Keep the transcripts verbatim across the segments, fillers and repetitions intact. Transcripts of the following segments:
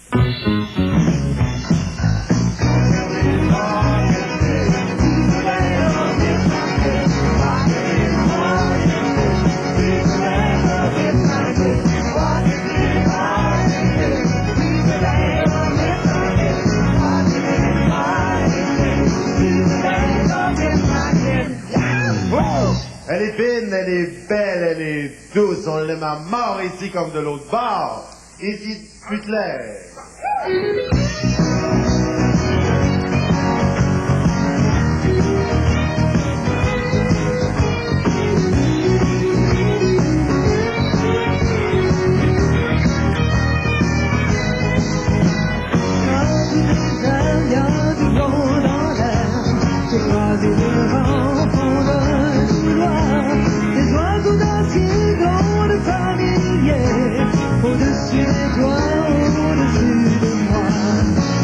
Elle est fine, elle est belle, elle est douce, on l'aime à mort ici comme de l'autre bord. Ici, Butler. Au-dessus des toits, au-dessus de moi.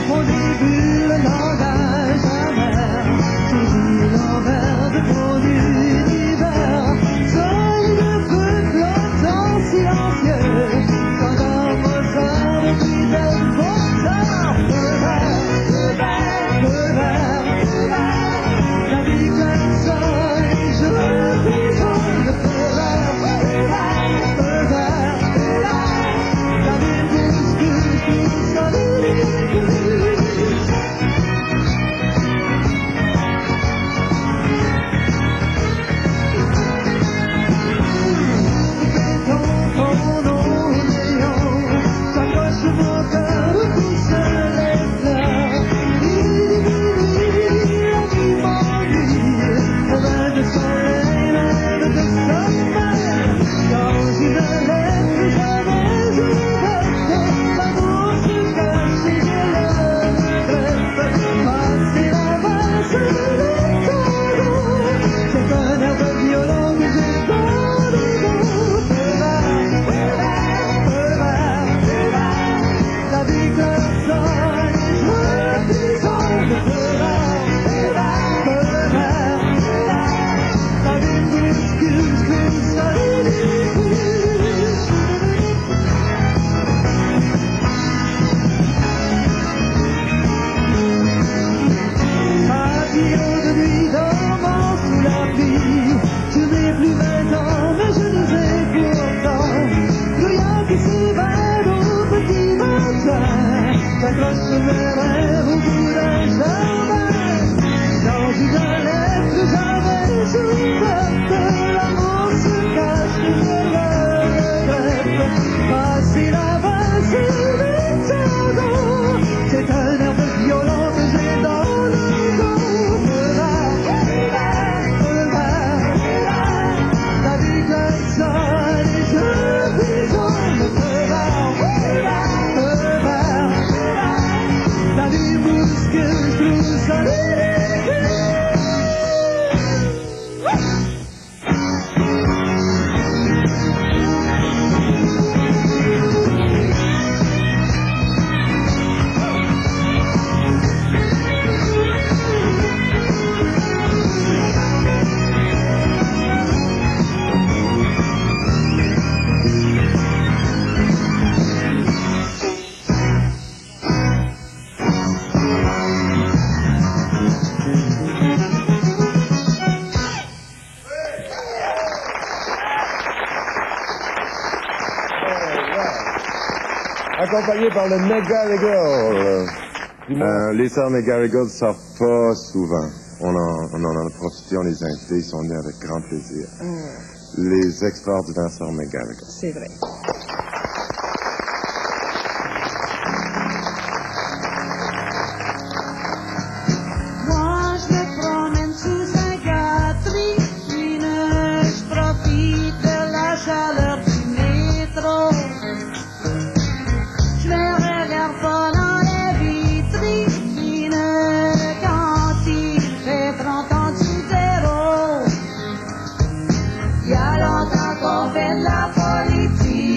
Accompagné par le McGarrigle. Euh, les sœurs McGarrigle sortent pas souvent. On en, on en a profité, on les a invités, ils sont venus avec grand plaisir. Mm. Les extraordinaires sœurs McGarrigle. C'est vrai. Il y a longtemps qu'on fait de la politique.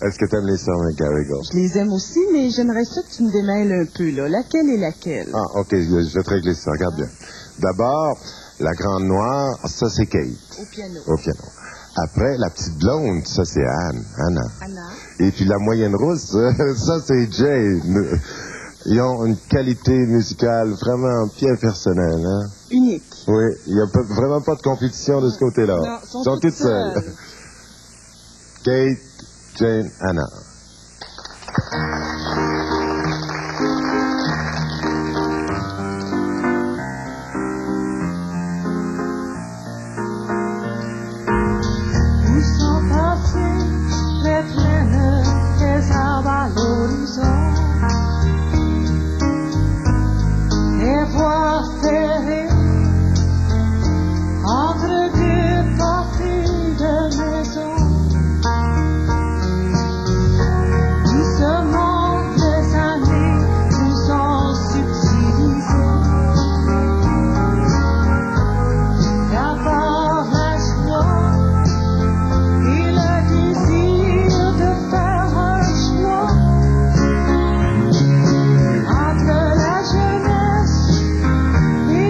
Est-ce que tu aimes les sœurs McGarrigle? Je les aime aussi, mais j'aimerais ça que tu me démêles un peu, là. Laquelle est laquelle? Ah, OK, je je vais te régler ça. Regarde bien. D'abord, la grande noire, ça, c'est Kate. Au piano. Au piano. Après, la petite blonde, ça, c'est Anne. Anna. Anna. Et puis la moyenne rousse, ça, c'est Jane. Ils ont une qualité musicale vraiment bien personnelle, hein? Unique. Oui, il n'y a pas- vraiment pas de compétition de ce côté-là. Non, sont Ils sont toutes toutes seules. seules. Kate, Jane, Anna. Où sont passées les plaines, les arbres à l'horizon, les voies ferrées entre deux parties de maison. Doucement les années nous ont subtilisés. D'abord la joie et le désir de faire un choix entre la jeunesse et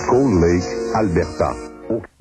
Cold Lake, Alberta.